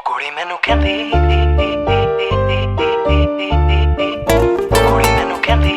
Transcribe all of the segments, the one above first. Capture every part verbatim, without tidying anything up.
ਕੁੜੀ ਮੈਨੂੰ ਕਹਿੰਦੀ ਕੁੜੀ ਮੈਨੂੰ ਕਹਿੰਦੀ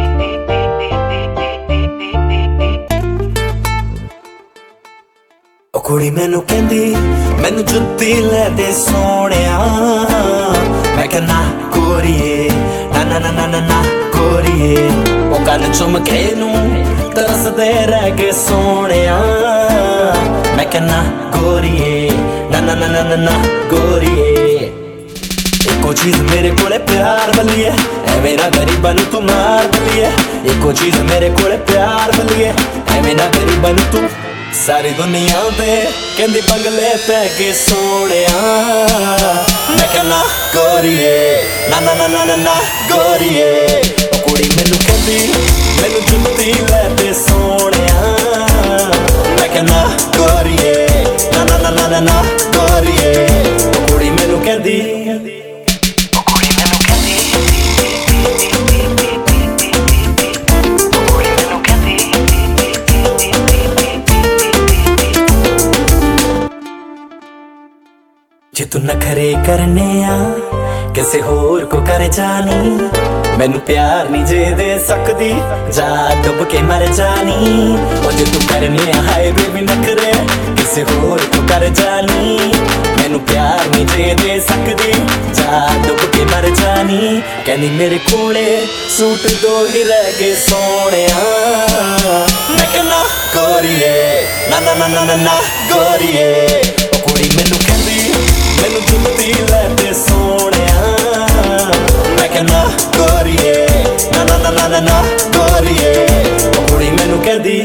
ਉਹ ਕੁੜੀ ਮੈਨੂੰ ਕਹਿੰਦੀ ਮੈਨੂੰ ਜੁੱਤੀ ਲੈ ਦੇ ਸੋਹਣਿਆ। ਮੈਂ ਕਹਿਣਾ ਗੋਰੀਏ ਨਾ ਨਾ ਨਾ ਨਾ ਨਾ ਗੋਰੀਏ। ਉਹ ਕੰਨ ਚੁੰਮ ਕੇ ਨੂੰ ਤਰਸਦੇ ਰਹਿ ਗਏ ਸੋਹਣਿਆ। ਮੈਂ ਕਹਿਣਾ ਗੋਰੀਏ ਨਾ ਨਾ ਨਾ ਨਾ ਨਾ ਗੋਰੀਏ। ਇੱਕੋ ਚੀਜ਼ ਮੇਰੇ ਕੋਲੇ ਪਿਆਰ ਬਲੀਏ ਐਵੇਂ ਨਾ ਗਰੀਬਾਂ ਨੂੰ ਤੂੰ ਮਾਰ ਬਲੀਏ। ਇੱਕੋ ਚੀਜ਼ ਮੇਰੇ ਕੋਲੇ ਪਿਆਰ ਬਲੀਏ ਐਵੇਂ ਨਾ ਗਰੀਬਾਂ ਨੂੰ ਤੂੰ। ਸਾਰੀ ਦੁਨੀਆ ਤੇ ਕਹਿੰਦੀ ਬੰਗਲੇ ਪੈ ਕੇ ਸੋਹਣਿਆ। ਮੈਂ ਕਹਿਣਾ ਗੋਰੀਏ ਨਾ ਨਾ ਨਾ ਨਾ ਨਾ ਗੋਰੀਏ। ਉਹ ਕੁੜੀ ਮੈਨੂੰ ਕਹਿੰਦੀ ਮੈਨੂੰ ਜੁੱਤੀ ਲੈ ਦੇ ਸੋਹਣਿਆ। ਮੈਂ ਕਹਿਣਾ ਗੋਰੀਏ ਨਾ ਨਾ ਨਾ ਨਾ ਨਾ ਗੋਰੀਏ। ਉਹ ਕੁੜੀ ਮੈਨੂੰ ਕਹਿੰਦੀ ਉਹ ਕੁੜੀ ਮੈਨੂੰ ਕਹਿੰਦੀ ਜੇ ਤੂੰ ਨਖਰੇ ਕਰਨੇ ਆ ਕਿਸੇ ਹੋਰ ਕੋ ਕਰ ਜਾਨੀ। ਮੈਨੂੰ ਪਿਆਰ ਨਹੀਂ ਜੇ ਦੇ ਸਕਦੀ ਜਾ ਡੁੱਬ ਕੇ ਮਰ ਜਾਨੀ। ਉਹ ਜੇ ਤੂੰ ਕਰਨੇ ਆ ਹਾਏ ਬੇਬੀ ਨਖਰੇ ਕਿਸੇ ਹੋਰ ਕੋ ਕਰ ਜਾਨੀ। ਮੈਨੂੰ ਪਿਆਰ ਨਹੀਂ ਜੇ ਦੇ ਸਕਦੀ ਜਾ ਡੁੱਬ ਕੇ ਮਰ ਜਾਨੀ। ਕਹਿੰਦੀ ਮੇਰੇ ਕੋਲੇ ਸੂਟ ਦੋ ਹੀ ਰਹਿ ਗਏ ਸੋਹਣਿਆ। ਮੈਂ ਕਹਿਣਾ ਗੋਰੀਏ ਨਾ ਨਾ ਨਾ ਨਾ ਨਾ ਗੋਰੀਏ। ਉਹ ਕੁੜੀ ਮੈਨੂੰ ਕਹਿੰਦੀ ਮੈਨੂੰ ਜੁੱਤੀ ਲੈ ਦੇ ਸੋਹਣਿਆ। ਮੈਂ ਕਹਿਣਾ ਗੋਰੀਏ ਨਾ ਨਾ ਨਾ ਨਾ ਨਾ ਗੋਰੀਏ। ਉਹ ਕੁੜੀ ਮੈਨੂੰ ਕਹਿੰਦੀ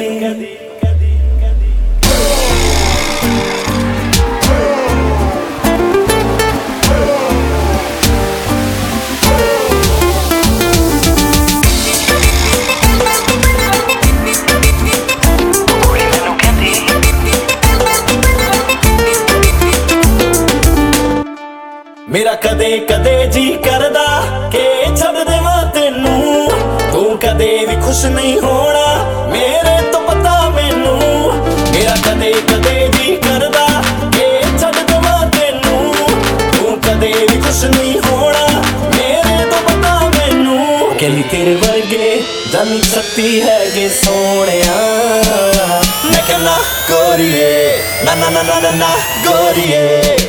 ਮੇਰਾ ਕਦੇ ਕਦੇ ਜੀ ਕਰਦਾ ਕਿ ਛੱਡ ਦੇਵਾਂ ਤੈਨੂੰ। ਤੂੰ ਕਦੇ ਵੀ ਖੁਸ਼ ਨਹੀਂ ਹੋਣਾ ਮੇਰੇ ਤੋਂ ਪਤਾ ਮੈਨੂੰ। ਮੇਰਾ ਕਦੇ ਕਦੇ ਜੀ ਕਰਦਾ ਕਿ ਛੱਡ ਦੇਵਾਂ ਤੈਨੂੰ। ਤੂੰ ਕਦੇ ਵੀ ਖੁਸ਼ ਨਹੀਂ ਹੋਣਾ ਮੇਰੇ ਤੋਂ ਪਤਾ ਮੈਨੂੰ। ਕਹਿੰਦੀ ਤੇਰੇ ਵਰਗੇ ਜਾਨੀ ਛੱਤੀ ਹੈਗੇ ਸੋਹਣਿਆ। ਮੈਂ ਕਹਿਣਾ ਗੋਰੀਏ ਨਾ ਨਾ ਨਾ ਨਾ ਨਾ ਗੋਰੀਏ।